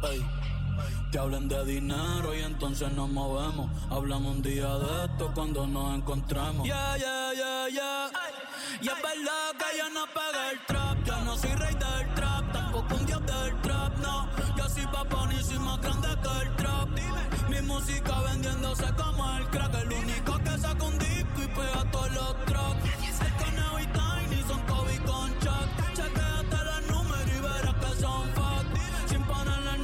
Ey. Que hablen de dinero y entonces nos movemos. Hablamos un día de esto cuando nos encontremos. Yeah. Y es verdad que yo no pegué el trap. Yo no soy rey del trap, tampoco un dios del trap, no. Yo soy papá ni soy más grande que el trap. Mi música vendiéndose como el crack. El único que saca un disco y pega todos los